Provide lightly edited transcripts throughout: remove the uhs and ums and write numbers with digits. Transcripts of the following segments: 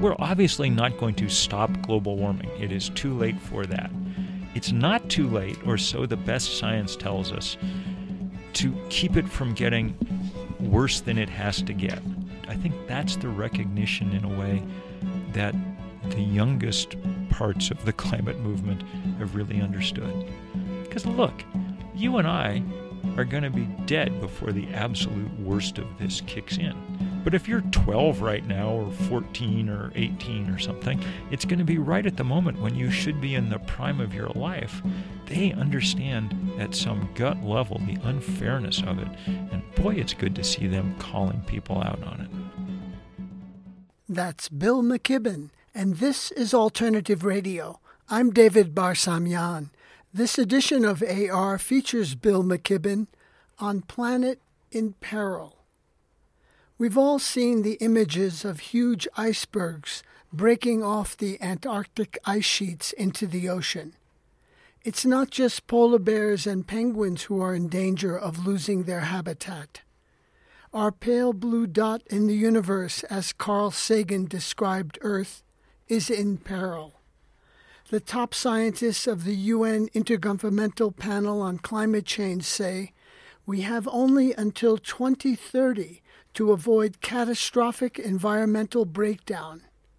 we're obviously not going to stop global warming. It is too late for that. It's not too late, or so the best science tells us, to keep it from getting worse than it has to get. I think that's the recognition, in a way, that the youngest parts of the climate movement have really understood. Because look, you and I are going to be dead before the absolute worst of this kicks in. But if you're 12 right now, or 14 or 18 or something, it's going to be right at the moment when you should be in the prime of your life. They understand at some gut level the unfairness of it. And boy, it's good to see them calling people out on it. That's Bill McKibben, and this is Alternative Radio. I'm David Barsamian. This edition of AR features Bill McKibben on Planet in Peril. We've all seen the images of huge icebergs breaking off the Antarctic ice sheets into the ocean. It's not just polar bears and penguins who are in danger of losing their habitat. Our pale blue dot in the universe, as Carl Sagan described Earth, is in peril. The top scientists of the UN Intergovernmental Panel on Climate Change say we have only until 2030 to avoid catastrophic environmental breakdown.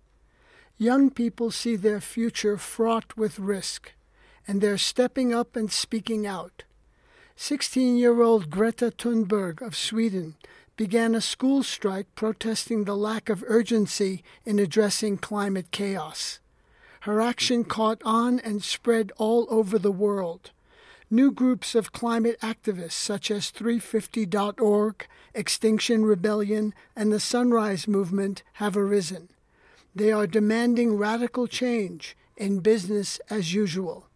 Young people see their future fraught with risk, and they're stepping up and speaking out. 16-year-old Greta Thunberg of Sweden began a school strike protesting the lack of urgency in addressing climate chaos. Her action caught on and spread all over the world. New groups of climate activists such as 350.org, Extinction Rebellion, and the Sunrise Movement have arisen. They are demanding radical change in business as usual.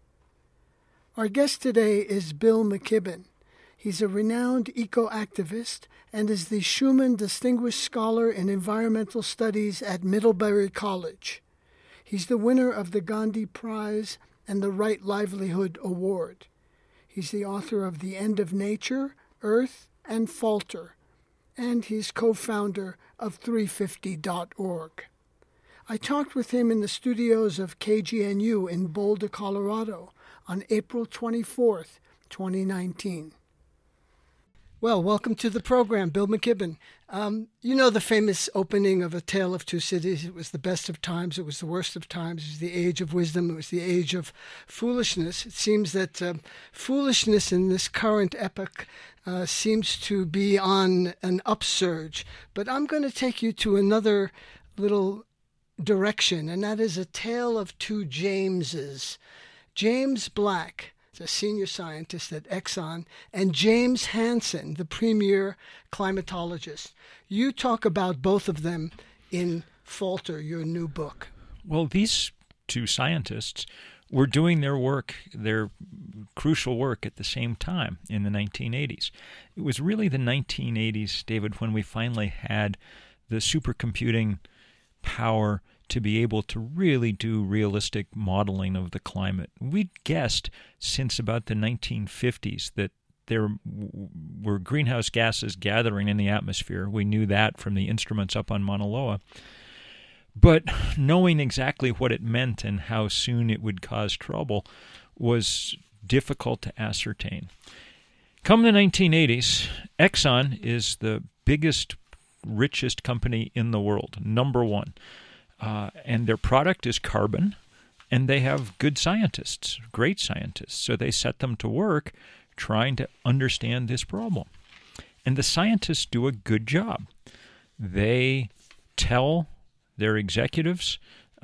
Our guest today is Bill McKibben. He's a renowned eco-activist and is the Schumann Distinguished Scholar in Environmental Studies at Middlebury College. He's the winner of the Gandhi Prize and the Right Livelihood Award. He's the author of The End of Nature, Earth, and Falter, and he's co-founder of 350.org. I talked with him in the studios of KGNU in Boulder, Colorado, on April 24th, 2019. Well, welcome to the program, Bill McKibben. You know the famous opening of A Tale of Two Cities. It was the best of times. It was the worst of times. It was the age of wisdom. It was the age of foolishness. It seems that foolishness in this current epoch seems to be on an upsurge. But I'm going to take you to another little direction, and that is A Tale of Two Jameses. James Black, a senior scientist at Exxon, and James Hansen, the premier climatologist. You talk about both of them in Falter, your new book. Well, these two scientists were doing their work, their crucial work, at the same time in the 1980s. It was really the 1980s, David, when we finally had the supercomputing power to be able to really do realistic modeling of the climate. We'd guessed since about the 1950s that there were greenhouse gases gathering in the atmosphere. We knew that from the instruments up on Mauna Loa. But knowing exactly what it meant and how soon it would cause trouble was difficult to ascertain. Come the 1980s, Exxon is the biggest, richest company in the world, number one. And their product is carbon, and they have good scientists, great scientists. So they set them to work trying to understand this problem. And the scientists do a good job. They tell their executives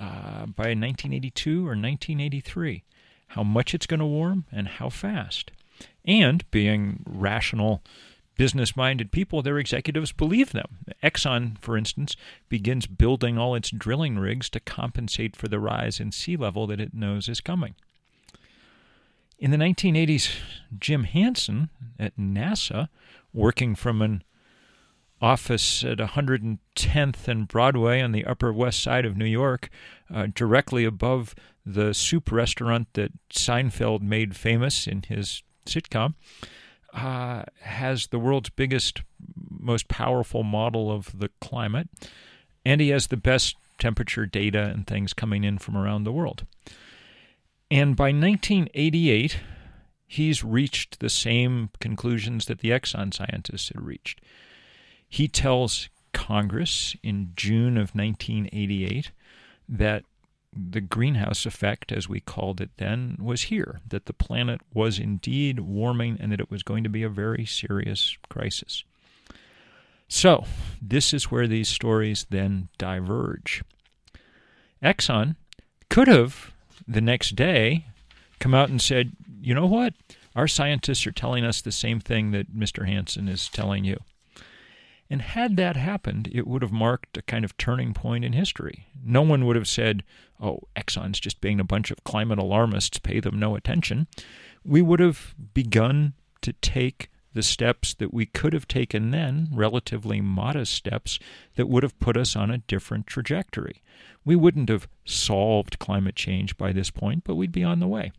by 1982 or 1983 how much it's going to warm and how fast. And being rational, business-minded people, their executives believe them. Exxon, for instance, begins building all its drilling rigs to compensate for the rise in sea level that it knows is coming. In the 1980s, Jim Hansen at NASA, working from an office at 110th and Broadway on the Upper West Side of New York, directly above the soup restaurant that Seinfeld made famous in his sitcom, has the world's biggest, most powerful model of the climate, and he has the best temperature data and things coming in from around the world. And by 1988, he's reached the same conclusions that the Exxon scientists had reached. He tells Congress in June of 1988 that the greenhouse effect, as we called it then, was here, that the planet was indeed warming and that it was going to be a very serious crisis. So, this is where these stories then diverge. Exxon could have, the next day, come out and said, you know what? Our scientists are telling us the same thing that Mr. Hansen is telling you. And had that happened, it would have marked a kind of turning point in history. No one would have said, oh, Exxon's just being a bunch of climate alarmists, pay them no attention. We would have begun to take the steps that we could have taken then, relatively modest steps, that would have put us on a different trajectory. We wouldn't have solved climate change by this point, but we'd be on the way.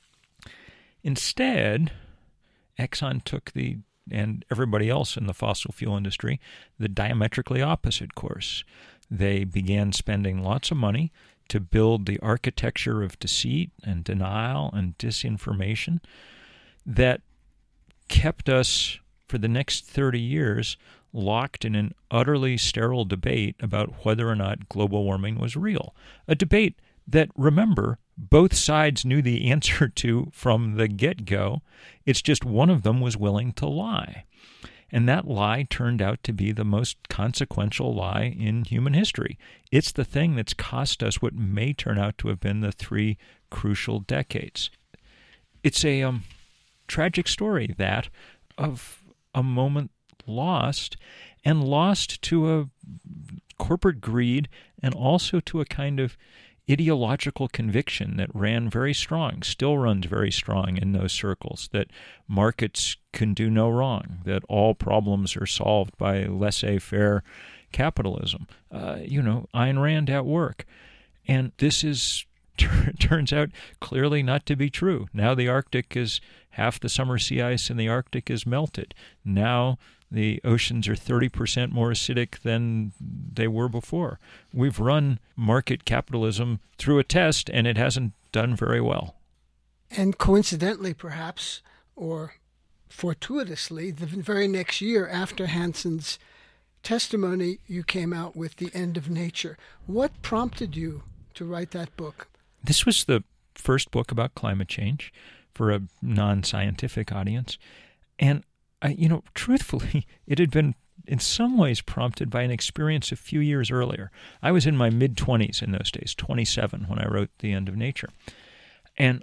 Instead, Exxon took and everybody else in the fossil fuel industry, the diametrically opposite course. They began spending lots of money to build the architecture of deceit and denial and disinformation that kept us, for the next 30 years, locked in an utterly sterile debate about whether or not global warming was real. A debate that, remember, both sides knew the answer to from the get-go. It's just one of them was willing to lie. And that lie turned out to be the most consequential lie in human history. It's the thing that's cost us what may turn out to have been the 3 crucial decades. It's a tragic story, that, of a moment lost, and lost to a corporate greed and also to a kind of ideological conviction that ran very strong, still runs very strong in those circles, that markets can do no wrong, that all problems are solved by laissez-faire capitalism. Ayn Rand at work. And this turns out clearly not to be true. Now the Arctic is, half the summer sea ice in the Arctic is melted. Now the oceans are 30% more acidic than they were before. We've run market capitalism through a test, and it hasn't done very well. And coincidentally, perhaps, or fortuitously, the very next year after Hansen's testimony, you came out with The End of Nature. What prompted you to write that book? This was the first book about climate change for a non-scientific audience. And truthfully, it had been in some ways prompted by an experience a few years earlier. I was in my mid-20s in those days, 27, when I wrote The End of Nature. And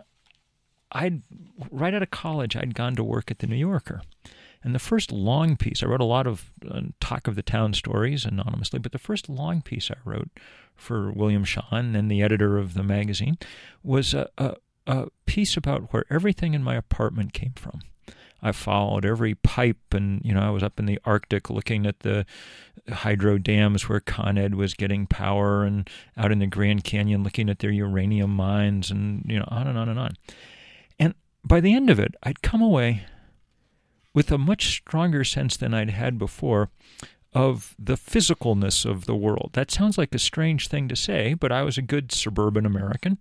right out of college, I'd gone to work at The New Yorker. And the first long piece, I wrote a lot of talk of the town stories anonymously, but the first long piece I wrote for William Shawn, then the editor of the magazine, was a piece about where everything in my apartment came from. I followed every pipe, and I was up in the Arctic looking at the hydro dams where Con Ed was getting power, and out in the Grand Canyon looking at their uranium mines, and on and on and on. And by the end of it, I'd come away with a much stronger sense than I'd had before of the physicalness of the world. That sounds like a strange thing to say, but I was a good suburban American.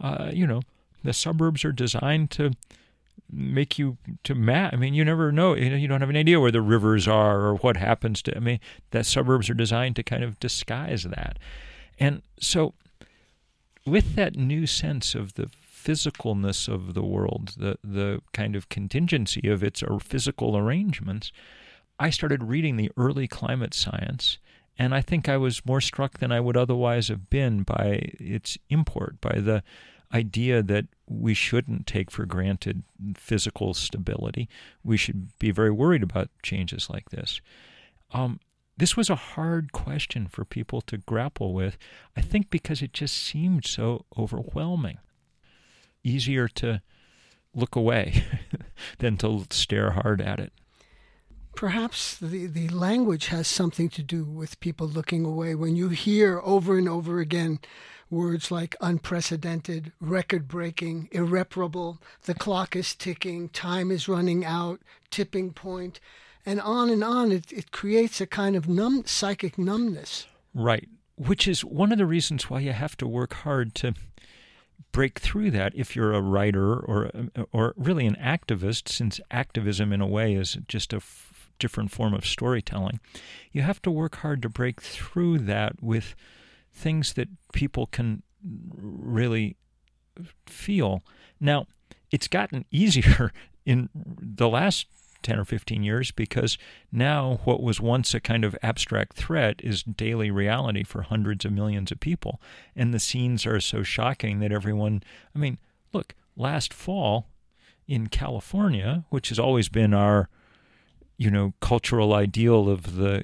The suburbs are designed to make you to map. You never know. You don't have any idea where the rivers are or what happens to. The suburbs are designed to kind of disguise that. And so, with that new sense of the physicalness of the world, the kind of contingency of its physical arrangements, I started reading the early climate science, and I think I was more struck than I would otherwise have been by its import, by the idea that we shouldn't take for granted physical stability. We should be very worried about changes like this. This was a hard question for people to grapple with, I think because it just seemed so overwhelming. Easier to look away than to stare hard at it. Perhaps the language has something to do with people looking away. When you hear over and over again words like unprecedented, record-breaking, irreparable, the clock is ticking, time is running out, tipping point, and on, it creates a kind of psychic numbness. Right. which is one of the reasons why you have to work hard to break through that if you're a writer or really an activist, since activism in a way is just a different form of storytelling. You have to work hard to break through that with things that people can really feel. Now, it's gotten easier in the last 10 or 15 years because now what was once a kind of abstract threat is daily reality for hundreds of millions of people. And the scenes are so shocking that everyone, I mean, look, last fall in California, which has always been our, cultural ideal of the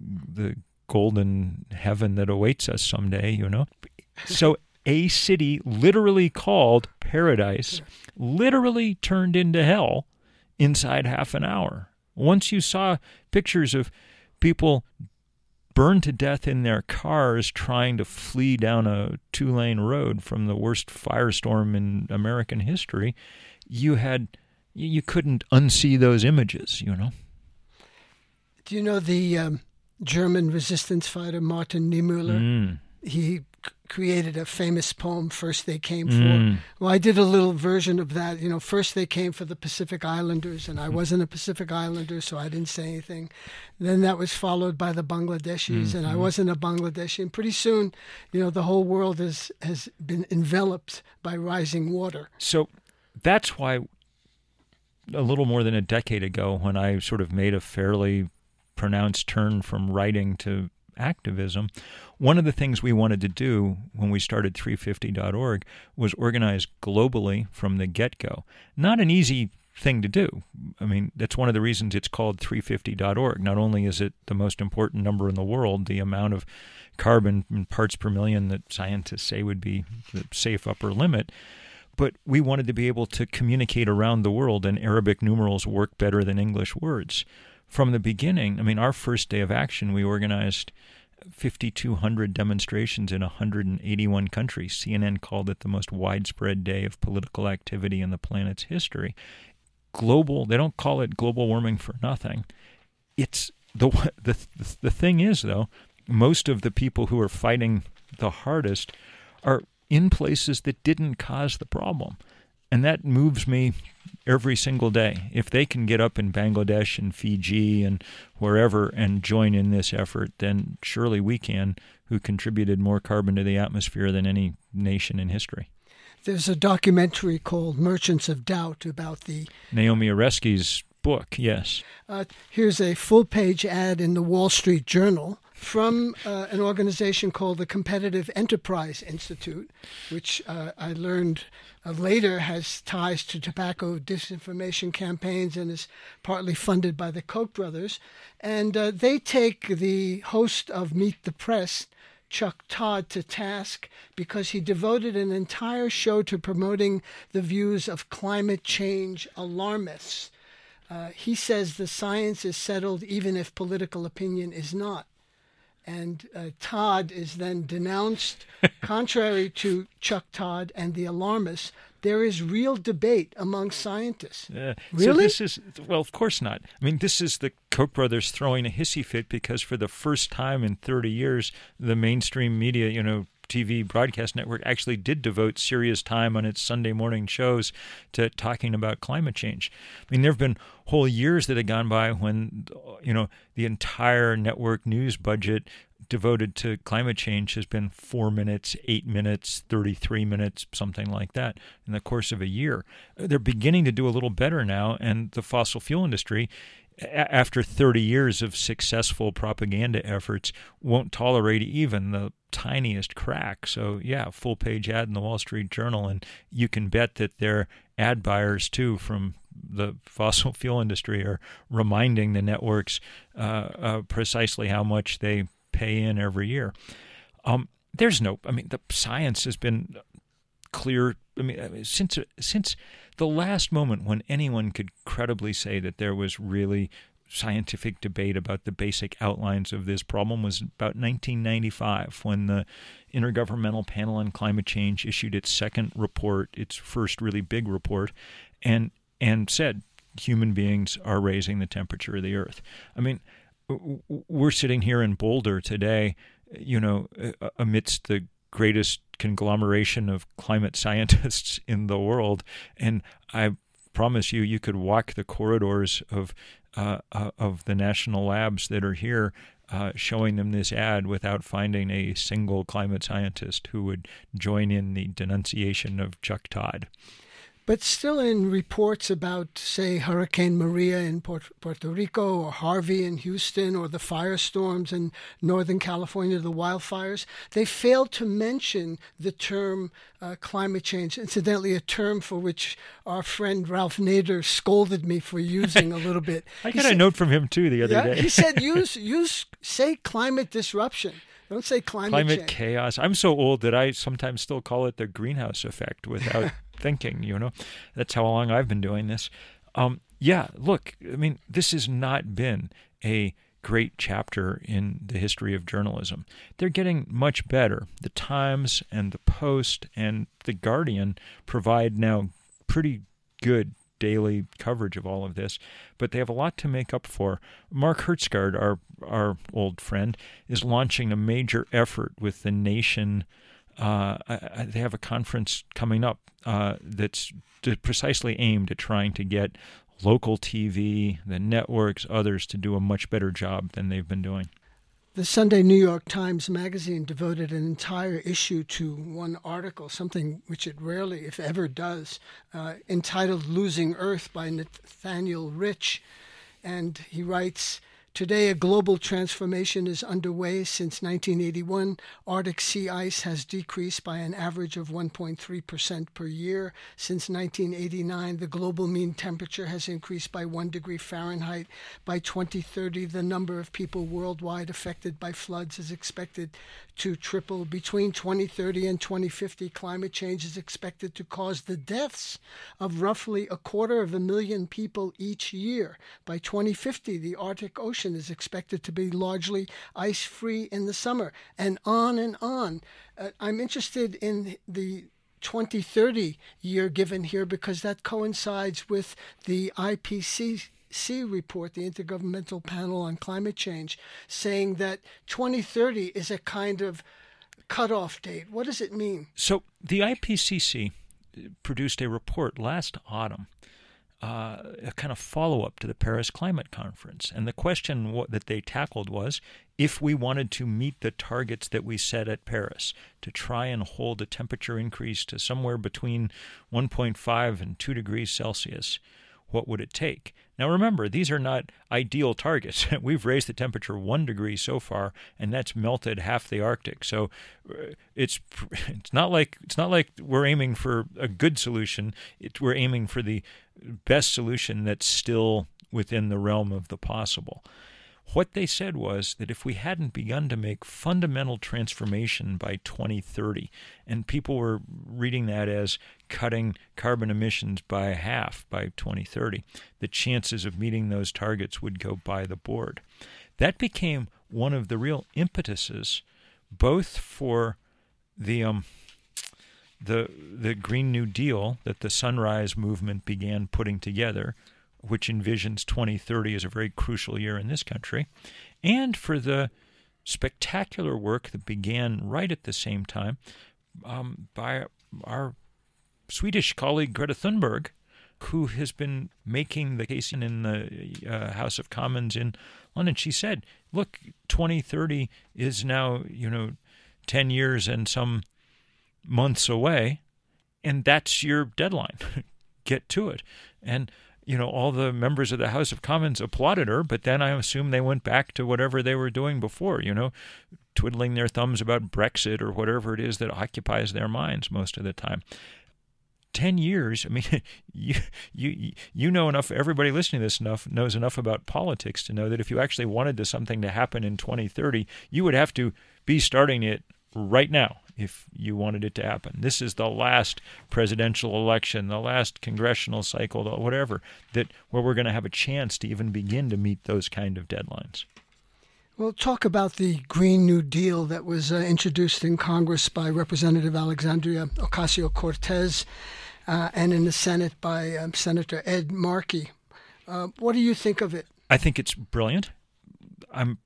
golden heaven that awaits us someday, So a city literally called Paradise literally turned into hell inside half an hour. Once you saw pictures of people burned to death in their cars trying to flee down a 2-lane road from the worst firestorm in American history, you couldn't unsee those images, Do you know the German resistance fighter Martin Niemöller? He created a famous poem, First They Came For. Well, I did a little version of that. First they came for the Pacific Islanders, and I wasn't a Pacific Islander, so I didn't say anything. Then that was followed by the Bangladeshis, and I wasn't a Bangladeshi. And pretty soon, the whole world has been enveloped by rising water. So that's why a little more than a decade ago, when I sort of made a fairly pronounced turn from writing to activism, one of the things we wanted to do when we started 350.org was organize globally from the get-go. Not an easy thing to do. I mean, that's one of the reasons it's called 350.org. Not only is it the most important number in the world, the amount of carbon in parts per million that scientists say would be the safe upper limit, but we wanted to be able to communicate around the world, and Arabic numerals work better than English words. From the beginning, I mean, our first day of action, we organized 5,200 demonstrations in 181 countries. CNN called it the most widespread day of political activity in the planet's history. Global, they don't call it global warming for nothing. It's the thing is, though, most of the people who are fighting the hardest are in places that didn't cause the problem. And that moves me every single day. If they can get up in Bangladesh and Fiji and wherever and join in this effort, then surely we can, who contributed more carbon to the atmosphere than any nation in history. There's a documentary called Merchants of Doubt about the... Naomi Oreskes' book, yes. Here's a full-page ad in the Wall Street Journal from an organization called the Competitive Enterprise Institute, which I learned later has ties to tobacco disinformation campaigns and is partly funded by the Koch brothers. And they take the host of Meet the Press, Chuck Todd, to task because he devoted an entire show to promoting the views of climate change alarmists. He says the science is settled even if political opinion is not. And Todd is then denounced. Contrary to Chuck Todd and the alarmists, there is real debate among scientists. Really? So this is, well, of course not. I mean, this is the Koch brothers throwing a hissy fit because for the first time in 30 years, the mainstream media, TV broadcast network actually did devote serious time on its Sunday morning shows to talking about climate change. I mean, there have been whole years that have gone by when, the entire network news budget devoted to climate change has been 4 minutes, 8 minutes, 33 minutes, something like that in the course of a year. They're beginning to do a little better now, and the fossil fuel industry, after 30 years of successful propaganda efforts, won't tolerate even the tiniest crack. So, yeah, full-page ad in the Wall Street Journal, and you can bet that their ad buyers, too, from the fossil fuel industry are reminding the networks precisely how much they pay in every year. The science has been clear. Since the last moment when anyone could credibly say that there was really scientific debate about the basic outlines of this problem was about 1995, when the Intergovernmental Panel on Climate Change issued its second report, its first really big report, and said human beings are raising the temperature of the Earth. I mean, we're sitting here in Boulder today, amidst the greatest conglomeration of climate scientists in the world. And I promise you could walk the corridors of the national labs that are here, showing them this ad without finding a single climate scientist who would join in the denunciation of Chuck Todd. But still, in reports about, say, Hurricane Maria in Puerto Rico, or Harvey in Houston, or the firestorms in Northern California, the wildfires, they failed to mention the term climate change. Incidentally, a term for which our friend Ralph Nader scolded me for using a little bit. I got a note from him, too, the other day. He said, say climate disruption. Don't say climate change. Chaos. I'm so old that I sometimes still call it the greenhouse effect without thinking, That's how long I've been doing this. Look, this has not been a great chapter in the history of journalism. They're getting much better. The Times and the Post and the Guardian provide now pretty good daily coverage of all of this, but they have a lot to make up for. Mark Hertsgaard, our old friend, is launching a major effort with The Nation. They have a conference coming up that's precisely aimed at trying to get local TV, the networks, others to do a much better job than they've been doing. The Sunday New York Times Magazine devoted an entire issue to one article, something which it rarely, if ever, does, entitled Losing Earth by Nathaniel Rich. And he writes, "Today, a global transformation is underway. Since 1981, Arctic sea ice has decreased by an average of 1.3% per year. Since 1989, the global mean temperature has increased by 1 degree Fahrenheit. By 2030, the number of people worldwide affected by floods is expected to triple. Between 2030 and 2050, climate change is expected to cause the deaths of roughly 250,000 people each year. By 2050, the Arctic Ocean is expected to be largely ice-free in the summer," and on and on. I'm interested in the 2030 year given here because that coincides with the IPCC report, the Intergovernmental Panel on Climate Change, saying that 2030 is a kind of cutoff date. What does it mean? So the IPCC produced a report last autumn, a kind of follow-up to the Paris Climate Conference. And the question that they tackled was, if we wanted to meet the targets that we set at Paris to try and hold a temperature increase to somewhere between 1.5 and 2 degrees Celsius, what would it take? Now remember, these are not ideal targets. We've raised the temperature 1 degree so far, and that's melted half the Arctic. So it's not like we're aiming for a good solution. We're aiming for the best solution that's still within the realm of the possible. What they said was that if we hadn't begun to make fundamental transformation by 2030, and people were reading that as cutting carbon emissions by half by 2030, the chances of meeting those targets would go by the board. That became one of the real impetuses, both for the Green New Deal that the Sunrise Movement began putting together, which envisions 2030 as a very crucial year in this country, and for the spectacular work that began right at the same time by our Swedish colleague Greta Thunberg, who has been making the case in the House of Commons in London. She said, look, 2030 is now, 10 years and some months away, and that's your deadline. Get to it. And all the members of the House of Commons applauded her, but then I assume they went back to whatever they were doing before, twiddling their thumbs about Brexit or whatever it is that occupies their minds most of the time. 10 years, you know enough, everybody listening to this knows enough about politics to know that if you actually wanted something to happen in 2030, you would have to be starting it right now if you wanted it to happen. This is the last presidential election, the last congressional cycle, whatever, where we're going to have a chance to even begin to meet those kind of deadlines. Well, talk about the Green New Deal that was introduced in Congress by Representative Alexandria Ocasio-Cortez and in the Senate by Senator Ed Markey. What do you think of it? I think it's brilliant. I'm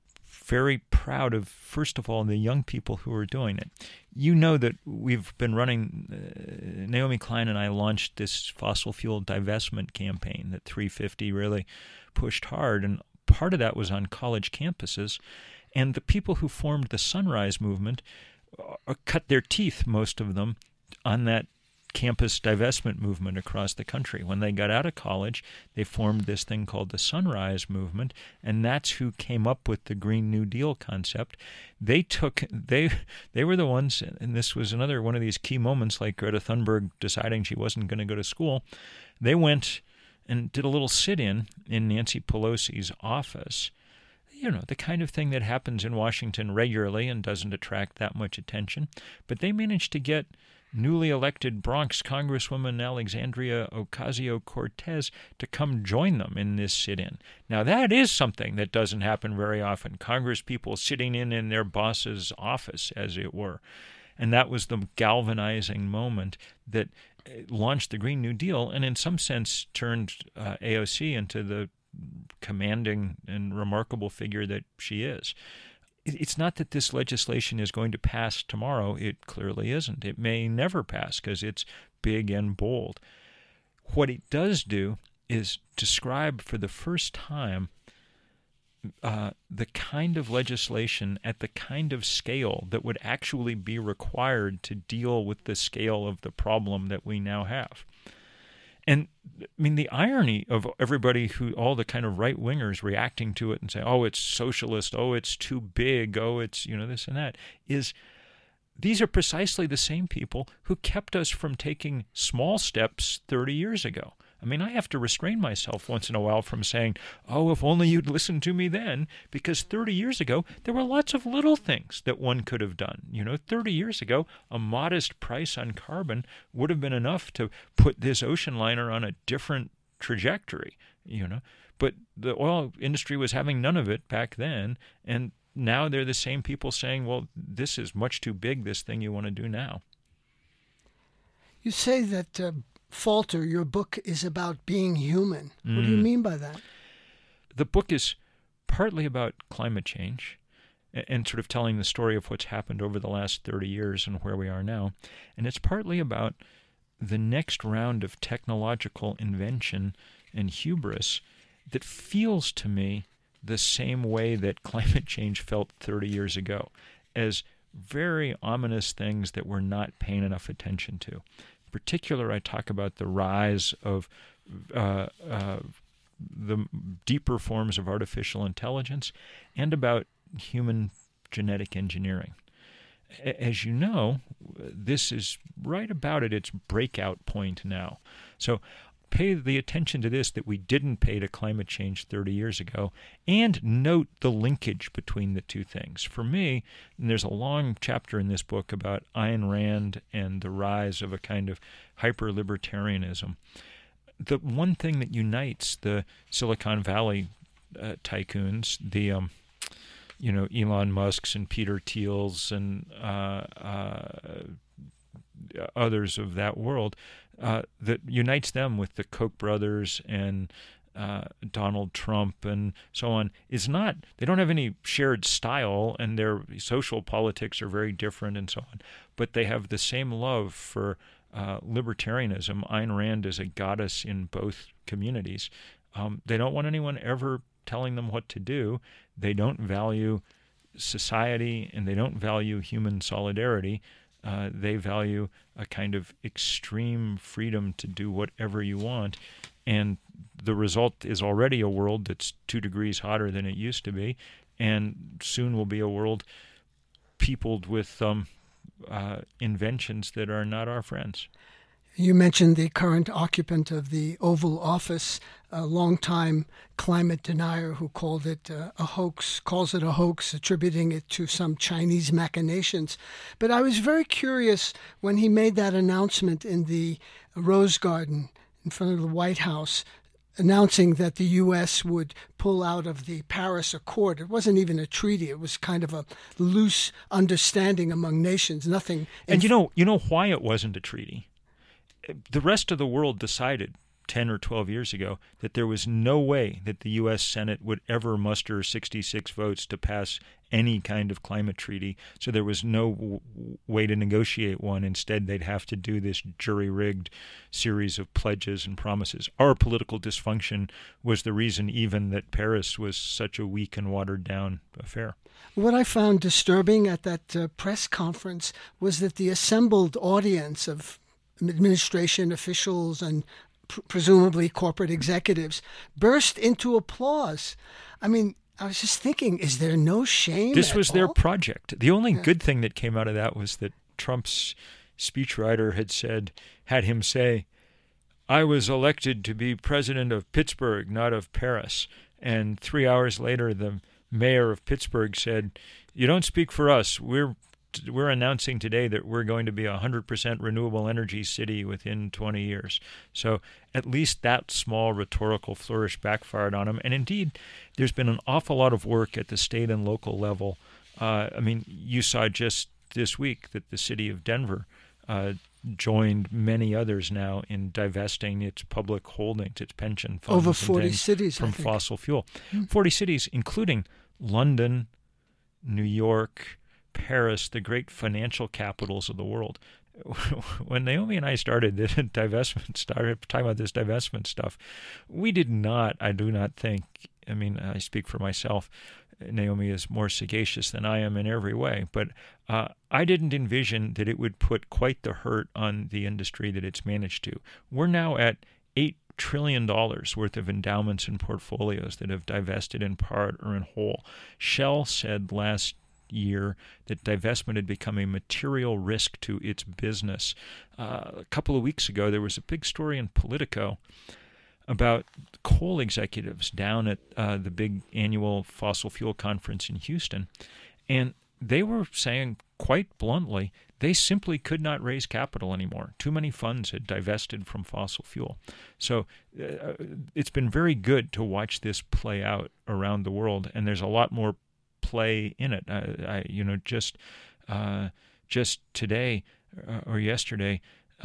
very proud of, first of all, the young people who are doing it. You know that we've been running, Naomi Klein and I launched this fossil fuel divestment campaign that 350 really pushed hard, and part of that was on college campuses. And the people who formed the Sunrise Movement cut their teeth, most of them, on that campus divestment movement across the country. When they got out of college, they formed this thing called the Sunrise Movement, and that's who came up with the Green New Deal concept. They were the ones, and this was another one of these key moments, like Greta Thunberg deciding she wasn't going to go to school. They went and did a little sit-in in Nancy Pelosi's office. You know, the kind of thing that happens in Washington regularly and doesn't attract that much attention. But they managed to get newly elected Bronx Congresswoman Alexandria Ocasio-Cortez to come join them in this sit-in. Now, that is something that doesn't happen very often. Congress people sitting in their boss's office, as it were. And that was the galvanizing moment that launched the Green New Deal and in some sense turned AOC into the commanding and remarkable figure that she is. It's not that this legislation is going to pass tomorrow. It clearly isn't. It may never pass because it's big and bold. What it does do is describe for the first time the kind of legislation at the kind of scale that would actually be required to deal with the scale of the problem that we now have. And I mean, the irony of everybody all the kind of right-wingers reacting to it and saying, oh, it's socialist, oh, it's too big, oh, it's, this and that, is these are precisely the same people who kept us from taking small steps 30 years ago. I mean, I have to restrain myself once in a while from saying, oh, if only you'd listened to me then, because 30 years ago, there were lots of little things that one could have done. 30 years ago, a modest price on carbon would have been enough to put this ocean liner on a different trajectory, But the oil industry was having none of it back then, and now they're the same people saying, well, this is much too big, this thing you want to do now. You say that Falter, your book, is about being human. What do you mean by that? The book is partly about climate change and sort of telling the story of what's happened over the last 30 years and where we are now. And it's partly about the next round of technological invention and hubris that feels to me the same way that climate change felt 30 years ago, as very ominous things that we're not paying enough attention to. In particular, I talk about the rise of the deeper forms of artificial intelligence and about human genetic engineering. As you know, this is right about at its breakout point now. So pay the attention to this that we didn't pay to climate change 30 years ago, and note the linkage between the two things. For me, and there's a long chapter in this book about Ayn Rand and the rise of a kind of hyper-libertarianism. The one thing that unites the Silicon Valley tycoons, the Elon Musk's and Peter Thiel's and others of that world, that unites them with the Koch brothers and Donald Trump and so on, is not, they don't have any shared style and their social politics are very different and so on, but they have the same love for libertarianism. Ayn Rand is a goddess in both communities. They don't want anyone ever telling them what to do. They don't value society and they don't value human solidarity. They value a kind of extreme freedom to do whatever you want. And the result is already a world that's 2 degrees hotter than it used to be, and soon will be a world peopled with inventions that are not our friends. You mentioned the current occupant of the Oval Office, a longtime climate denier who called it a hoax, calls it a hoax, attributing it to some Chinese machinations. But I was very curious when he made that announcement in the Rose Garden in front of the White House, announcing that the U.S. would pull out of the Paris Accord. It wasn't even a treaty. It was kind of a loose understanding among nations. Nothing. And you know why it wasn't a treaty? The rest of the world decided 10 or 12 years ago that there was no way that the U.S. Senate would ever muster 66 votes to pass any kind of climate treaty. So there was no way to negotiate one. Instead, they'd have to do this jury-rigged series of pledges and promises. Our political dysfunction was the reason even that Paris was such a weak and watered-down affair. What I found disturbing at that press conference was that the assembled audience of administration officials and presumably corporate executives burst into applause. I mean, I was just thinking, is there no shame? This was their project. The only Yeah. good thing that came out of that was that Trump's speechwriter had him say, I was elected to be president of Pittsburgh, not of Paris. And 3 hours later, the mayor of Pittsburgh said, you don't speak for us. We're announcing today that we're going to be a 100% renewable energy city within 20 years. So at least that small rhetorical flourish backfired on him. And indeed, there's been an awful lot of work at the state and local level. You saw just this week that the city of Denver joined many others now in divesting its public holdings, its pension funds, over 40 cities from fossil fuel. 40 cities, including London, New York, Paris, the great financial capitals of the world. When Naomi and I started talking about this divestment stuff, we did not, I do not think, I speak for myself, Naomi is more sagacious than I am in every way, but I didn't envision that it would put quite the hurt on the industry that it's managed to. We're now at $8 trillion worth of endowments and portfolios that have divested in part or in whole. Shell said last year that divestment had become a material risk to its business. A couple of weeks ago, there was a big story in Politico about coal executives down at the big annual fossil fuel conference in Houston, and they were saying quite bluntly they simply could not raise capital anymore. Too many funds had divested from fossil fuel. So it's been very good to watch this play out around the world, and there's a lot more play in it. Just today or yesterday,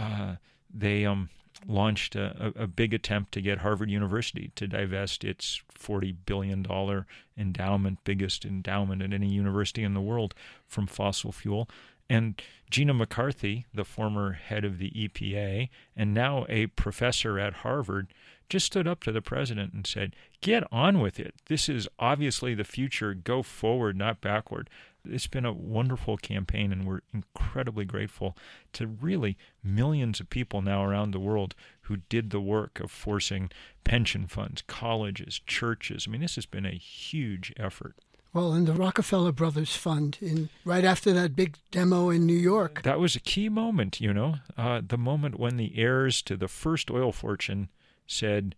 they launched a big attempt to get Harvard University to divest its $40 billion endowment, biggest endowment at any university in the world, from fossil fuel. And Gina McCarthy, the former head of the EPA and now a professor at Harvard, just stood up to the president and said, get on with it. This is obviously the future. Go forward, not backward. It's been a wonderful campaign, and we're incredibly grateful to really millions of people now around the world who did the work of forcing pension funds, colleges, churches. This has been a huge effort. Well, and the Rockefeller Brothers Fund, right after that big demo in New York. That was a key moment, the moment when the heirs to the first oil fortune said,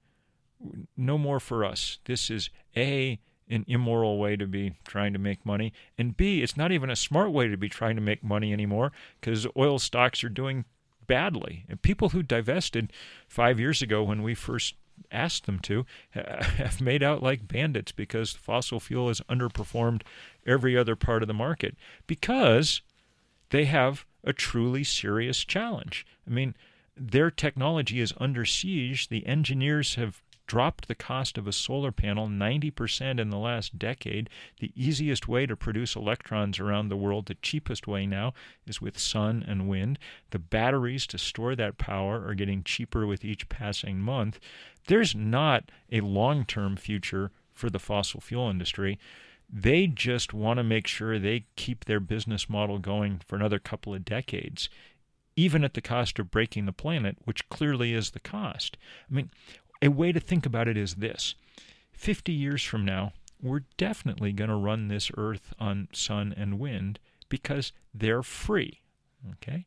no more for us. This is A, an immoral way to be trying to make money, and B, it's not even a smart way to be trying to make money anymore because oil stocks are doing badly. And people who divested 5 years ago when we first asked them to have made out like bandits because fossil fuel has underperformed every other part of the market because they have a truly serious challenge. Their technology is under siege. The engineers have dropped the cost of a solar panel 90% in the last decade. The easiest way to produce electrons around the world, the cheapest way now, is with sun and wind. The batteries to store that power are getting cheaper with each passing month. There's not a long-term future for the fossil fuel industry. They just want to make sure they keep their business model going for another couple of decades, even at the cost of breaking the planet, which clearly is the cost. A way to think about it is this. 50 years from now, we're definitely going to run this earth on sun and wind because they're free. Okay?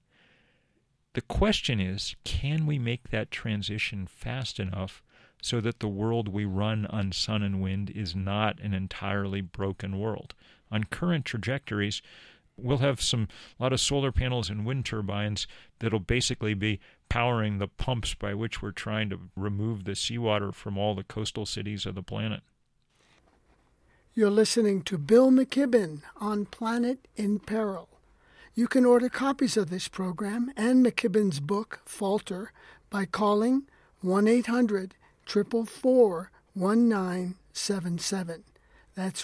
The question is, can we make that transition fast enough so that the world we run on sun and wind is not an entirely broken world? On current trajectories, we'll have a lot of solar panels and wind turbines that'll basically be powering the pumps by which we're trying to remove the seawater from all the coastal cities of the planet. You're listening to Bill McKibben on Planet in Peril. You can order copies of this program and McKibben's book, Falter, by calling 1-800-444-1977. That's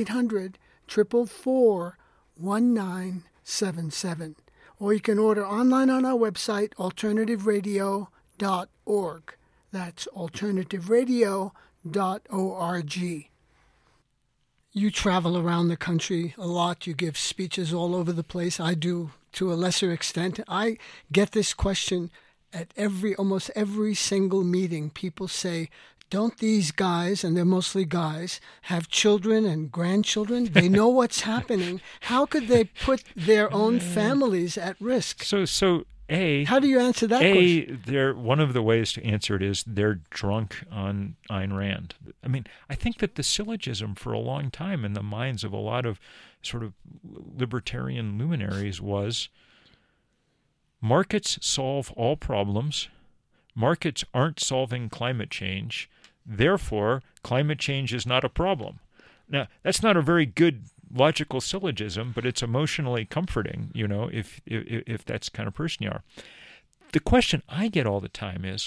1-800-444-1977. Or you can order online on our website, alternativeradio.org. That's alternativeradio.org. You travel around the country a lot. You give speeches all over the place. I do to a lesser extent. I get this question at almost every single meeting. People say, don't these guys, and they're mostly guys, have children and grandchildren? They know what's happening. How could they put their own families at risk? So how do you answer that question? One of the ways to answer it is they're drunk on Ayn Rand. I mean, I think that the syllogism for a long time in the minds of a lot of sort of libertarian luminaries was markets solve all problems. Markets aren't solving climate change. Therefore, climate change is not a problem. Now, that's not a very good logical syllogism, but it's emotionally comforting, if that's the kind of person you are. The question I get all the time is,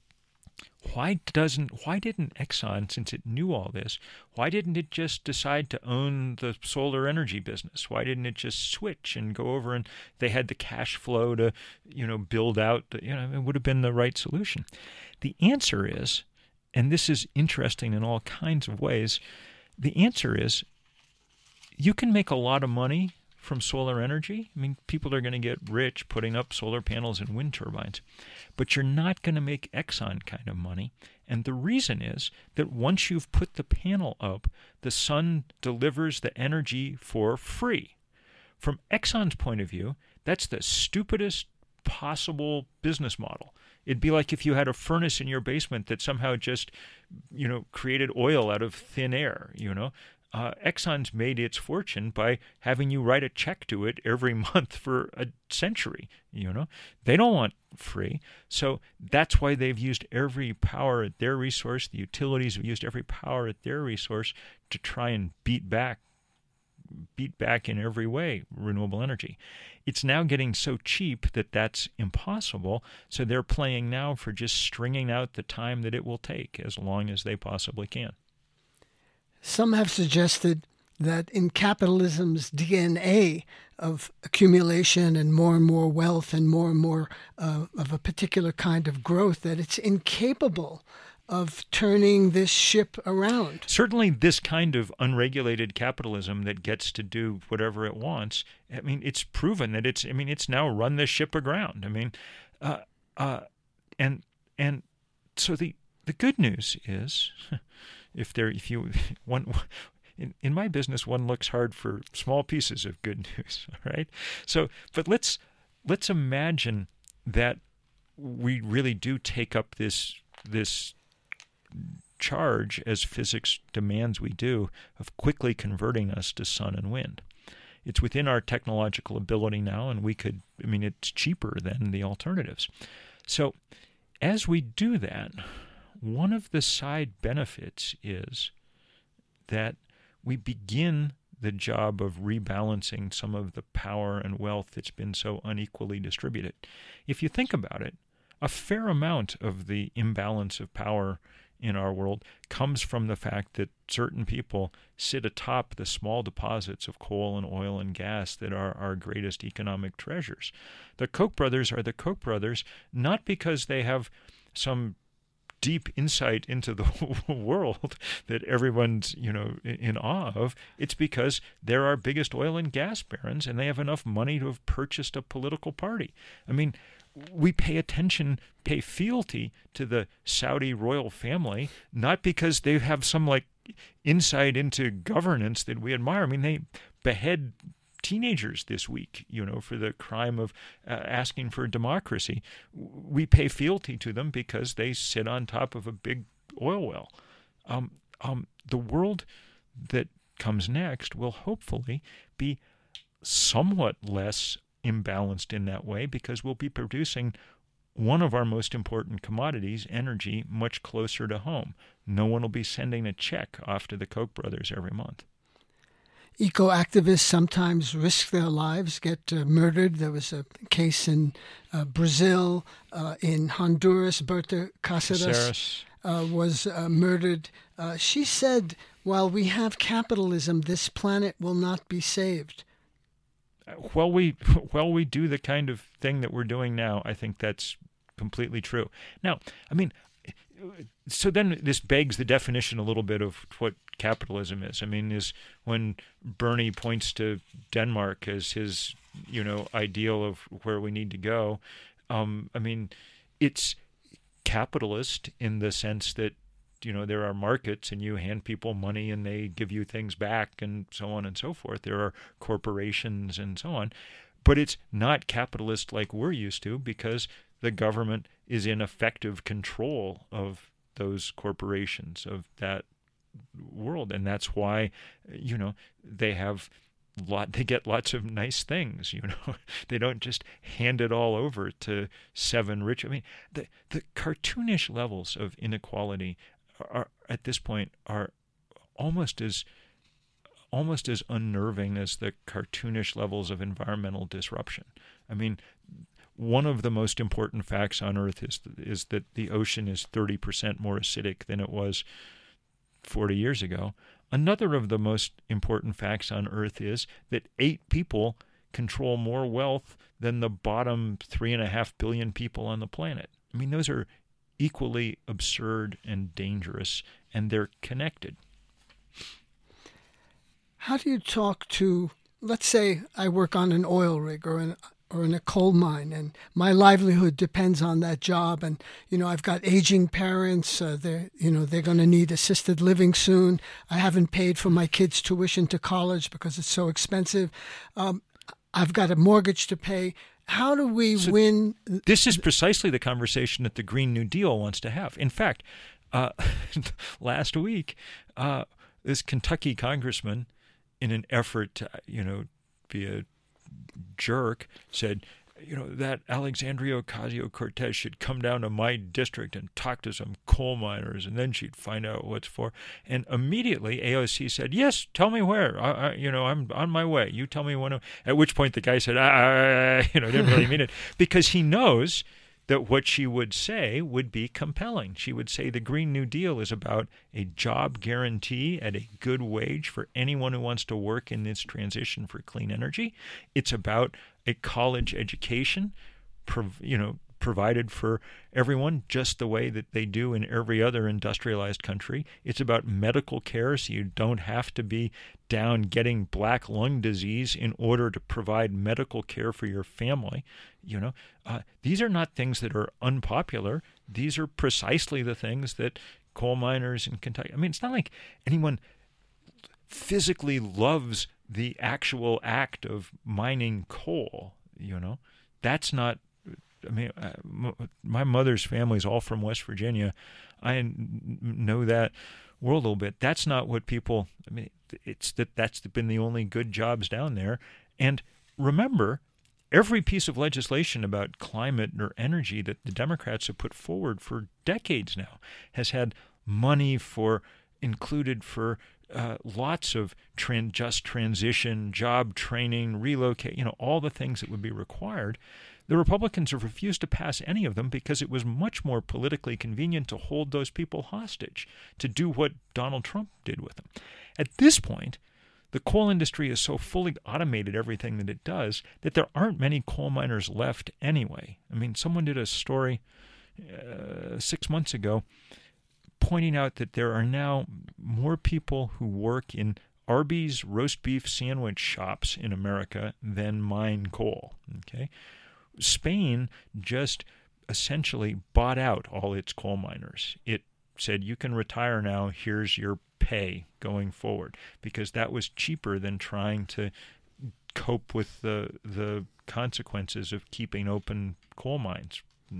why didn't Exxon, since it knew all this, why didn't it just decide to own the solar energy business? Why didn't it just switch and go over, and they had the cash flow to, build out, it would have been the right solution. The answer is, and this is interesting in all kinds of ways, the answer is you can make a lot of money from solar energy. I mean, people are going to get rich putting up solar panels and wind turbines, but you're not going to make Exxon kind of money. And the reason is that once you've put the panel up, the sun delivers the energy for free. From Exxon's point of view, that's the stupidest possible business model. It'd be like if you had a furnace in your basement that somehow just, created oil out of thin air, Exxon's made its fortune by having you write a check to it every month for a century. They don't want free. So that's why they've used every power at their resource. The utilities have used every power at their resource to try and beat back in every way renewable energy. It's now getting so cheap that that's impossible. So they're playing now for just stringing out the time that it will take as long as they possibly can. Some have suggested that in capitalism's DNA of accumulation and more wealth and more of a particular kind of growth, that it's incapable of turning this ship around. Certainly this kind of unregulated capitalism that gets to do whatever it wants, I mean, it's proven that it's now run this ship aground. I mean, and so the good news is, in my business, one looks hard for small pieces of good news, all right? So, but let's imagine that we really do take up this charge, as physics demands we do, of quickly converting us to sun and wind. It's within our technological ability now, and it's cheaper than the alternatives. So as we do that, one of the side benefits is that we begin the job of rebalancing some of the power and wealth that's been so unequally distributed. If you think about it, a fair amount of the imbalance of power in our world comes from the fact that certain people sit atop the small deposits of coal and oil and gas that are our greatest economic treasures. The Koch brothers are the Koch brothers not because they have some deep insight into the world that everyone's, in awe of. It's because they're our biggest oil and gas barons, and they have enough money to have purchased a political party. I mean, we pay fealty to the Saudi royal family, not because they have some insight into governance that we admire. I mean, they behead teenagers this week, for the crime of asking for democracy. We pay fealty to them because they sit on top of a big oil well. The world that comes next will hopefully be somewhat less imbalanced in that way because we'll be producing one of our most important commodities, energy, much closer to home. No one will be sending a check off to the Koch brothers every month. Eco-activists sometimes risk their lives, get murdered. There was a case in Brazil, in Honduras. Berta Cáceres was murdered. She said, while we have capitalism, this planet will not be saved. While we do the kind of thing that we're doing now, I think that's completely true. Now, I mean, so then this begs the definition a little bit of what capitalism is. I mean, is when Bernie points to Denmark as his, ideal of where we need to go. I mean, it's capitalist in the sense that, there are markets and you hand people money and they give you things back and so on and so forth. There are corporations and so on. But it's not capitalist like we're used to because the government is in effective control of those corporations, of that world. And that's why, they get lots of nice things, They don't just hand it all over to seven rich. I mean, the cartoonish levels of inequality are at this point are almost as unnerving as the cartoonish levels of environmental disruption. I mean, one of the most important facts on Earth is that the ocean is 30% more acidic than it was 40 years ago. Another of the most important facts on Earth is that 8 people control more wealth than the bottom 3.5 billion people on the planet. I mean, those are equally absurd and dangerous, and they're connected. How do you talk to, let's say I work on an oil rig or in a coal mine, and my livelihood depends on that job, and I've got aging parents. They're going to need assisted living soon. I haven't paid for my kids' tuition to college because it's so expensive. I've got a mortgage to pay. How do we win? This is precisely the conversation that the Green New Deal wants to have. In fact, last week, this Kentucky congressman, in an effort to, be a jerk, said, that Alexandria Ocasio-Cortez should come down to my district and talk to some coal miners, and then she'd find out what's for. And immediately AOC said, yes, tell me where. I'm on my way. You tell me when. At which point the guy said, didn't really mean it, because he knows that what she would say would be compelling. She would say the Green New Deal is about a job guarantee at a good wage for anyone who wants to work in this transition for clean energy. It's about a college education, provided for everyone just the way that they do in every other industrialized country. It's about medical care, so you don't have to be down getting black lung disease in order to provide medical care for your family. These are not things that are unpopular. These are precisely the things that coal miners in Kentucky. I mean, it's not like anyone physically loves the actual act of mining coal. That's not. I mean, my mother's family is all from West Virginia. I know that world a little bit. That's not what people. I mean, that's been the only good jobs down there. And remember, every piece of legislation about climate or energy that the Democrats have put forward for decades now has had money included for lots of just transition, job training, relocate, all the things that would be required. The Republicans have refused to pass any of them because it was much more politically convenient to hold those people hostage, to do what Donald Trump did with them. At this point, the coal industry has so fully automated everything that it does that there aren't many coal miners left anyway. I mean, someone did a story 6 months ago pointing out that there are now more people who work in Arby's roast beef sandwich shops in America than mine coal. Okay, Spain just essentially bought out all its coal miners. It said, you can retire now, here's your pay going forward, because that was cheaper than trying to cope with the consequences of keeping open coal mines,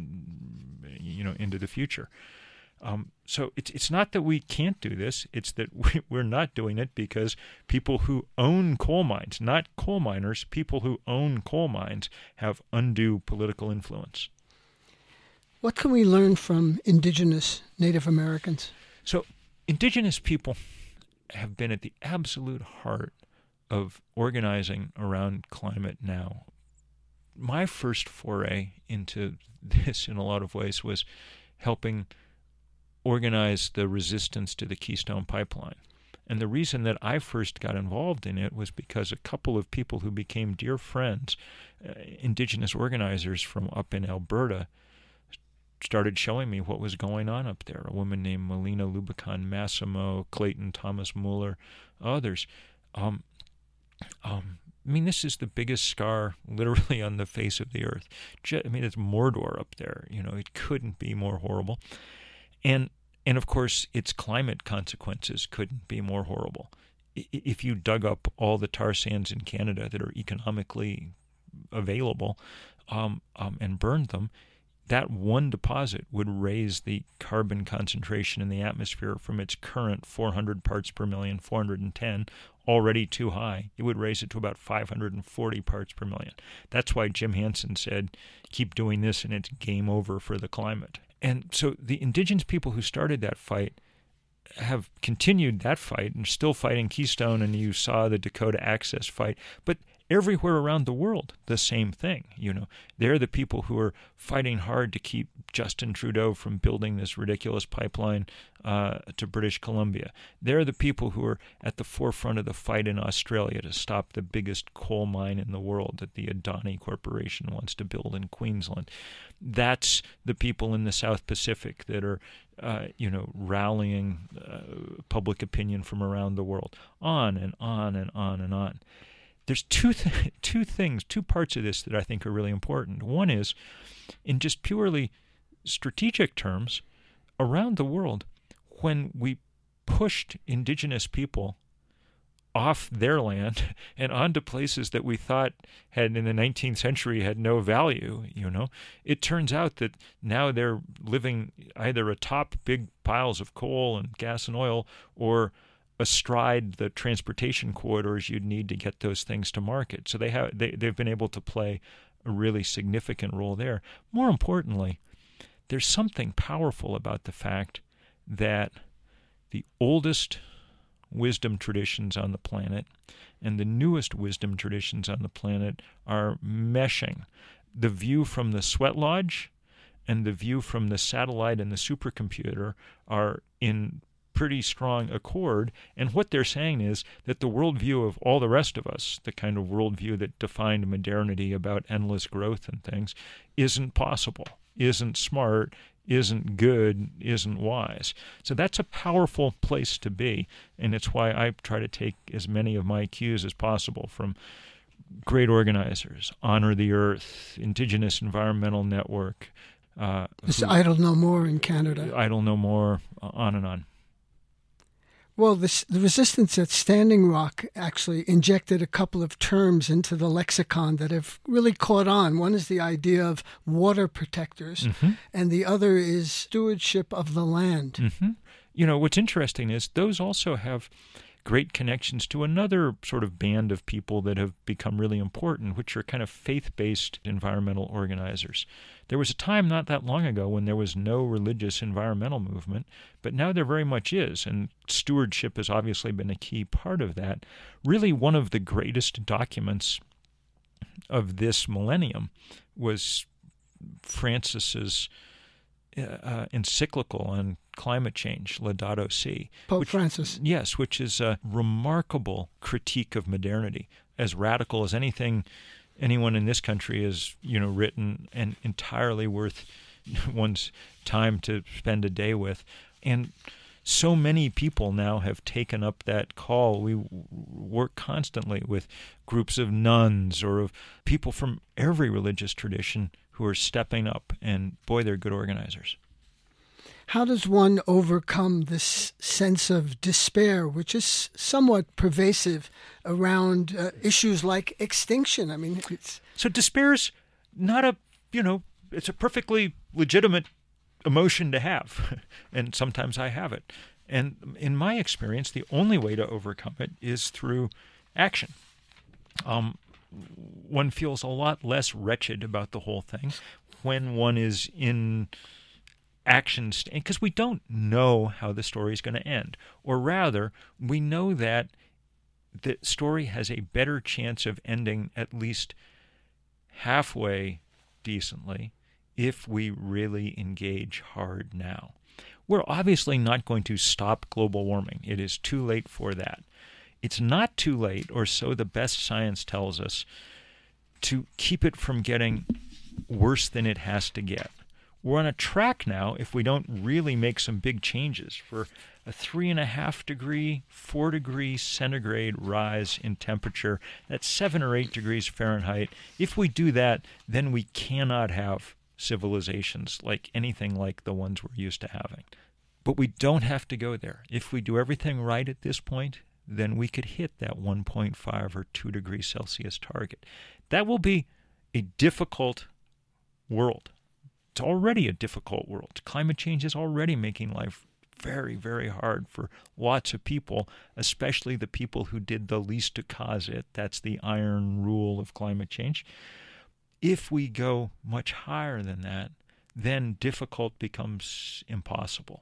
into the future. So it's not that we can't do this, it's that we're not doing it because people who own coal mines, not coal miners, people who own coal mines have undue political influence. What can we learn from indigenous Native Americans? So indigenous people have been at the absolute heart of organizing around climate now. My first foray into this in a lot of ways was helping organize the resistance to the Keystone Pipeline. And the reason that I first got involved in it was because a couple of people who became dear friends, indigenous organizers from up in Alberta, started showing me what was going on up there. A woman named Melina Lubacan Massimo, Clayton Thomas Mueller, others. This is the biggest scar literally on the face of the earth. It's Mordor up there. It couldn't be more horrible. And of course, its climate consequences couldn't be more horrible. If you dug up all the tar sands in Canada that are economically available and burned them, that one deposit would raise the carbon concentration in the atmosphere from its current 400 parts per million, 410, already too high. It would raise it to about 540 parts per million. That's why Jim Hansen said, keep doing this and it's game over for the climate. And so the indigenous people who started that fight have continued that fight and are still fighting Keystone, and you saw the Dakota Access fight. But everywhere around the world, the same thing. They're the people who are fighting hard to keep Justin Trudeau from building this ridiculous pipeline to British Columbia. They're the people who are at the forefront of the fight in Australia to stop the biggest coal mine in the world that the Adani Corporation wants to build in Queensland. That's the people in the South Pacific that are, rallying public opinion from around the world. On and on and on and on. There's two parts of this that I think are really important. One is, in just purely strategic terms, around the world, when we pushed indigenous people off their land and onto places that we thought had in the 19th century had no value, it turns out that now they're living either atop big piles of coal and gas and oil or astride the transportation corridors you'd need to get those things to market. So they've been able to play a really significant role there. More importantly, there's something powerful about the fact that the oldest wisdom traditions on the planet and the newest wisdom traditions on the planet are meshing. The view from the sweat lodge and the view from the satellite and the supercomputer are in pretty strong accord, and what they're saying is that the worldview of all the rest of us, the kind of worldview that defined modernity about endless growth and things, isn't possible, isn't smart, isn't good, isn't wise. So that's a powerful place to be, and it's why I try to take as many of my cues as possible from great organizers, Honor the Earth, Indigenous Environmental Network. It's Idle No More in Canada. Idle No More, on and on. Well, the resistance at Standing Rock actually injected a couple of terms into the lexicon that have really caught on. One is the idea of water protectors, and the other is stewardship of the land. What's interesting is those also have great connections to another sort of band of people that have become really important, which are kind of faith-based environmental organizers. There was a time not that long ago when there was no religious environmental movement, but now there very much is, and stewardship has obviously been a key part of that. Really, one of the greatest documents of this millennium was Francis's encyclical on climate change, Laudato Si. Pope Francis. Yes, which is a remarkable critique of modernity, as radical as anything anyone in this country has, written, and entirely worth one's time to spend a day with. And so many people now have taken up that call. We work constantly with groups of nuns or of people from every religious tradition who are stepping up, and boy, they're good organizers. How does one overcome this sense of despair, which is somewhat pervasive around issues like extinction? So despair's not it's a perfectly legitimate emotion to have, and sometimes I have it. And in my experience, the only way to overcome it is through action. One feels a lot less wretched about the whole thing when one is in action, because we don't know how the story is going to end. Or rather, we know that the story has a better chance of ending at least halfway decently if we really engage hard now. We're obviously not going to stop global warming. It is too late for that. It's not too late, or so the best science tells us, to keep it from getting worse than it has to get. We're on a track now, if we don't really make some big changes, for a 3.5 degree, 4 degrees centigrade rise in temperature. That's 7 or 8 degrees Fahrenheit. If we do that, then we cannot have civilizations like anything like the ones we're used to having. But we don't have to go there. If we do everything right at this point, then we could hit that 1.5 or 2 degrees Celsius target. That will be a difficult world. It's already a difficult world. Climate change is already making life very, very hard for lots of people, especially the people who did the least to cause it. That's the iron rule of climate change. If we go much higher than that, then difficult becomes impossible.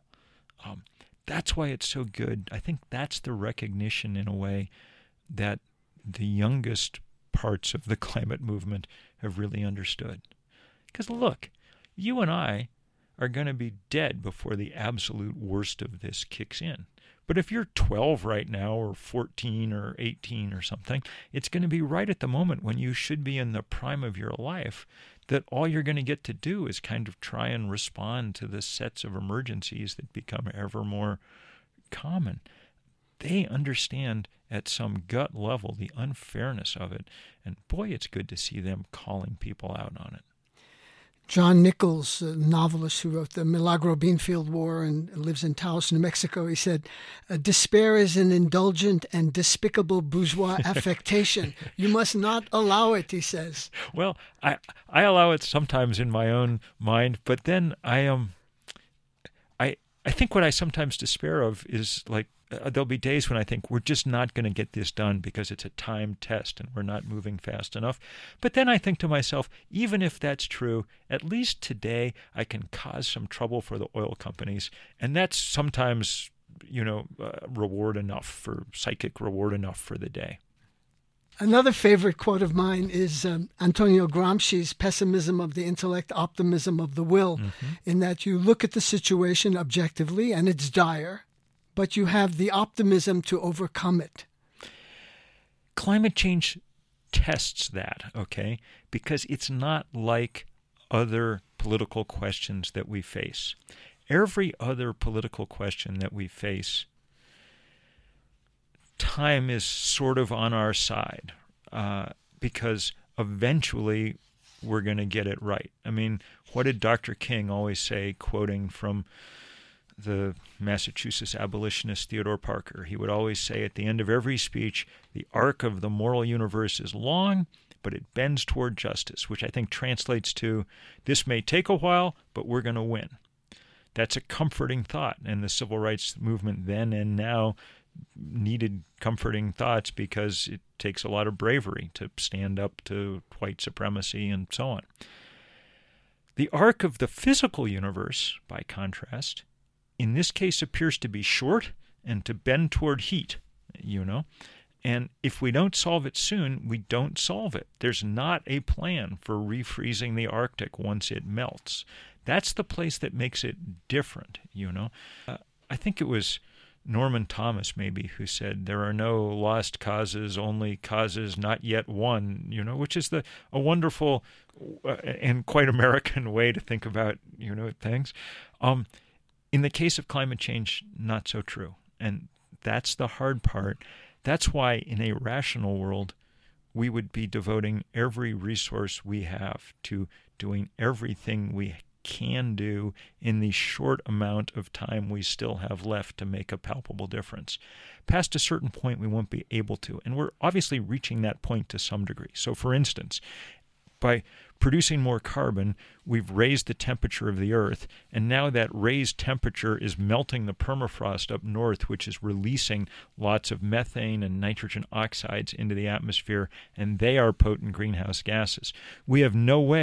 That's why it's so good. I think that's the recognition, in a way, that the youngest parts of the climate movement have really understood. Because look, you and I are going to be dead before the absolute worst of this kicks in. But if you're 12 right now, or 14 or 18 or something, it's going to be right at the moment when you should be in the prime of your life, that all you're going to get to do is kind of try and respond to the sets of emergencies that become ever more common. They understand at some gut level the unfairness of it, and boy, it's good to see them calling people out on it. John Nichols, a novelist who wrote the Milagro Beanfield War and lives in Taos, New Mexico, he said, "Despair is an indulgent and despicable bourgeois affectation. You must not allow it," he says. Well, I allow it sometimes in my own mind, but then I think what I sometimes despair of is, like, there'll be days when I think we're just not going to get this done because it's a time test and we're not moving fast enough. But then I think to myself, even if that's true, at least today I can cause some trouble for the oil companies. And that's sometimes, reward enough, for psychic reward enough for the day. Another favorite quote of mine is Antonio Gramsci's pessimism of the intellect, optimism of the will, in that you look at the situation objectively and it's dire, but you have the optimism to overcome it. Climate change tests that, okay? Because it's not like other political questions that we face. Every other political question that we face, time is sort of on our side, because eventually we're going to get it right. I mean, what did Dr. King always say, quoting from the Massachusetts abolitionist Theodore Parker? He would always say at the end of every speech, the arc of the moral universe is long, but it bends toward justice, which I think translates to, this may take a while, but we're going to win. That's a comforting thought, and the civil rights movement then and now needed comforting thoughts, because it takes a lot of bravery to stand up to white supremacy and so on. The arc of the physical universe, by contrast, in this case appears to be short and to bend toward heat, And if we don't solve it soon, we don't solve it. There's not a plan for refreezing the Arctic once it melts. That's the place that makes it different, I think it was Norman Thomas, maybe, who said, there are no lost causes, only causes not yet won, which is a wonderful and quite American way to think about, things. In the case of climate change, not so true. And that's the hard part. That's why in a rational world, we would be devoting every resource we have to doing everything we can do in the short amount of time we still have left to make a palpable difference. Past a certain point, we won't be able to. And we're obviously reaching that point to some degree. So, for instance, by producing more carbon, we've raised the temperature of the Earth, and now that raised temperature is melting the permafrost up north, which is releasing lots of methane and nitrogen oxides into the atmosphere, and they are potent greenhouse gases. We have no way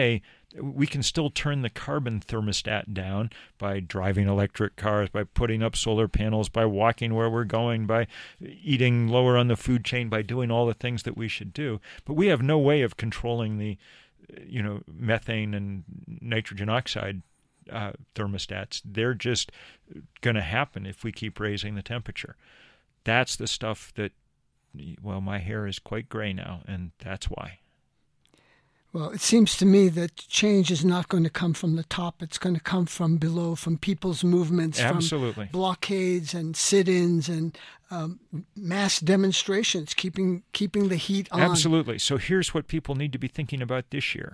We can still turn the carbon thermostat down by driving electric cars, by putting up solar panels, by walking where we're going, by eating lower on the food chain, by doing all the things that we should do. But we have no way of controlling the, methane and nitrogen oxide thermostats. They're just going to happen if we keep raising the temperature. That's the stuff that, my hair is quite gray now, and that's why. Well, it seems to me that change is not going to come from the top. It's going to come from below, from people's movements, Absolutely. From blockades and sit-ins and mass demonstrations, keeping the heat on. Absolutely. So here's what people need to be thinking about this year.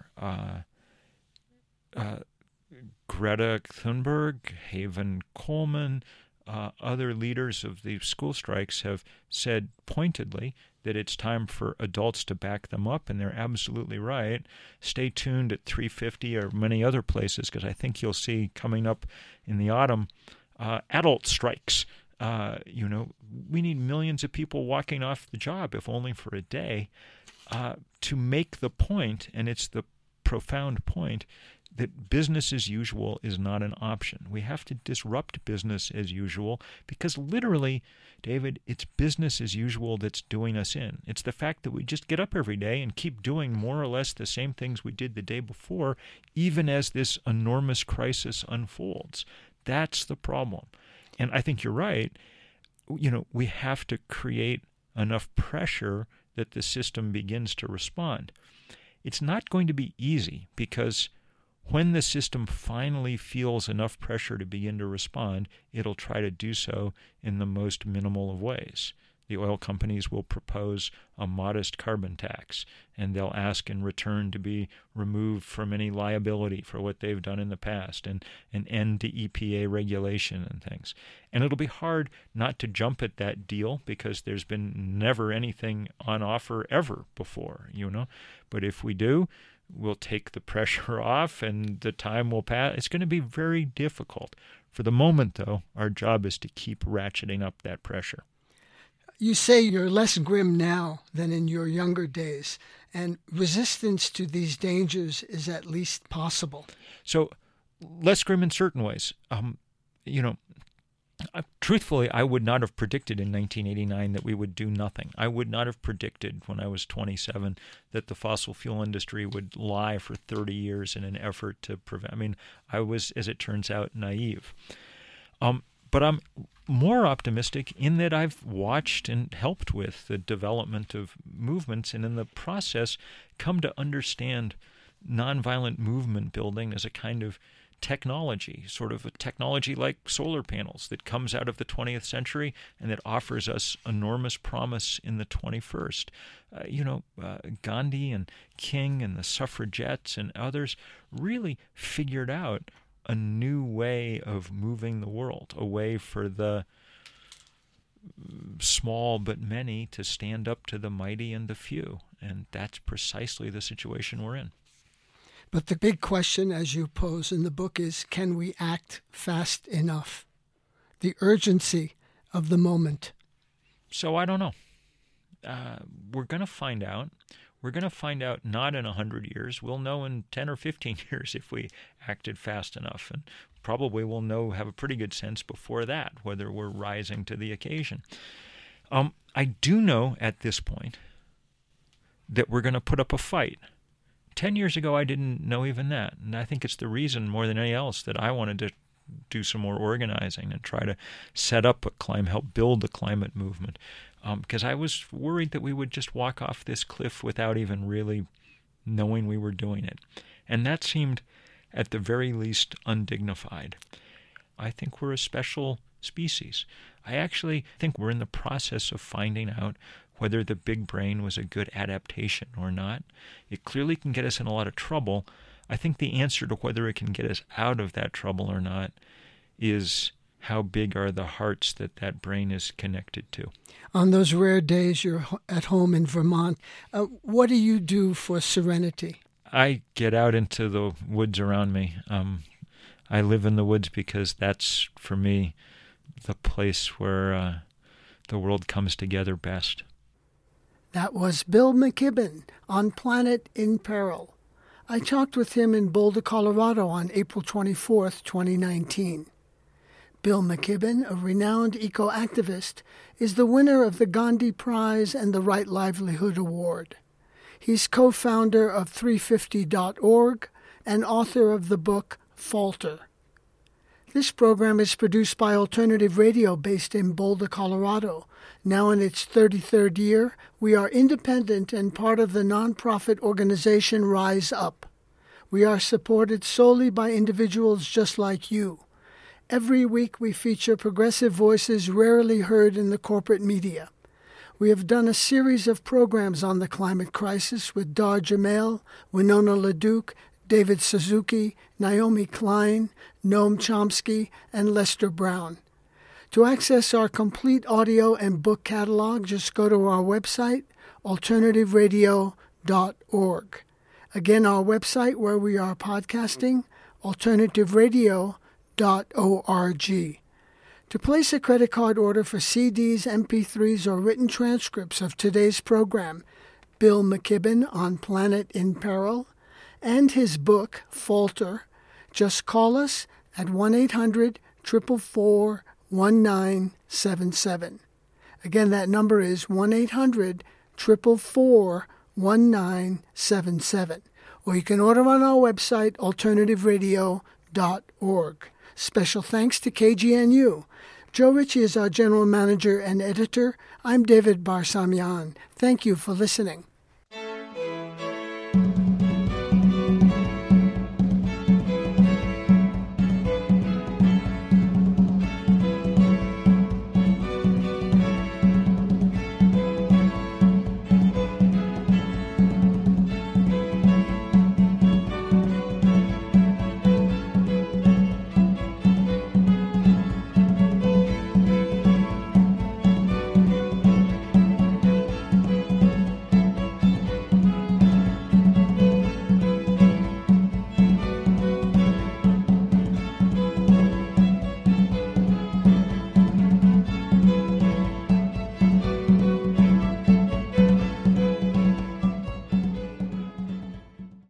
Greta Thunberg, Haven Coleman, other leaders of the school strikes have said pointedly that it's time for adults to back them up, and they're absolutely right. Stay tuned at 350 or many other places, because I think you'll see coming up in the autumn adult strikes. We need millions of people walking off the job, if only for a day, to make the point, and it's the profound point, that business as usual is not an option. We have to disrupt business as usual because literally, David, it's business as usual that's doing us in. It's the fact that we just get up every day and keep doing more or less the same things we did the day before, even as this enormous crisis unfolds. That's the problem. And I think you're right. We have to create enough pressure that the system begins to respond. It's not going to be easy because when the system finally feels enough pressure to begin to respond, it'll try to do so in the most minimal of ways. The oil companies will propose a modest carbon tax, and they'll ask in return to be removed from any liability for what they've done in the past, and an end to EPA regulation and things. And it'll be hard not to jump at that deal because there's been never anything on offer ever before, But if we do, we'll take the pressure off and the time will pass. It's going to be very difficult. For the moment, though, our job is to keep ratcheting up that pressure. You say you're less grim now than in your younger days, and resistance to these dangers is at least possible. So, less grim in certain ways. Truthfully, I would not have predicted in 1989 that we would do nothing. I would not have predicted when I was 27 that the fossil fuel industry would lie for 30 years in an effort to prevent. I was, as it turns out, naive. But I'm more optimistic in that I've watched and helped with the development of movements, and in the process come to understand nonviolent movement building as a kind of technology, sort of a technology like solar panels that comes out of the 20th century and that offers us enormous promise in the 21st. Gandhi and King and the suffragettes and others really figured out a new way of moving the world, a way for the small but many to stand up to the mighty and the few. And that's precisely the situation we're in. But the big question, as you pose in the book, is can we act fast enough? The urgency of the moment. So I don't know. We're going to find out. We're going to find out not in 100 years. We'll know in 10 or 15 years if we acted fast enough. And probably we'll have a pretty good sense before that whether we're rising to the occasion. I do know at this point that we're going to put up a fight. 10 years ago, I didn't know even that. And I think it's the reason more than anything else that I wanted to do some more organizing and try to set up help build the climate movement. Because I was worried that we would just walk off this cliff without even really knowing we were doing it. And that seemed, at the very least, undignified. I think we're a special species. I actually think we're in the process of finding out whether the big brain was a good adaptation or not. It clearly can get us in a lot of trouble. I think the answer to whether it can get us out of that trouble or not is how big are the hearts that brain is connected to. On those rare days you're at home in Vermont, what do you do for serenity? I get out into the woods around me. I live in the woods because that's, for me, the place where the world comes together best. That was Bill McKibben on Planet in Peril. I talked with him in Boulder, Colorado on April 24, 2019. Bill McKibben, a renowned eco-activist, is the winner of the Gandhi Prize and the Right Livelihood Award. He's co-founder of 350.org and author of the book Falter. This program is produced by Alternative Radio based in Boulder, Colorado. Now in its 33rd year, we are independent and part of the nonprofit organization Rise Up. We are supported solely by individuals just like you. Every week we feature progressive voices rarely heard in the corporate media. We have done a series of programs on the climate crisis with Dar Jamail, Winona LaDuke, David Suzuki, Naomi Klein, Noam Chomsky, and Lester Brown. To access our complete audio and book catalog, just go to our website, alternativeradio.org. Again, our website where we are podcasting, alternativeradio.org. To place a credit card order for CDs, MP3s, or written transcripts of today's program, Bill McKibben on Planet in Peril, and his book, Falter, just call us at 1-800-444-1977. Again, that number is 1-800-444-1977. Or you can order on our website, alternativeradio.org. Special thanks to KGNU. Joe Ritchie is our general manager and editor. I'm David Barsamian. Thank you for listening.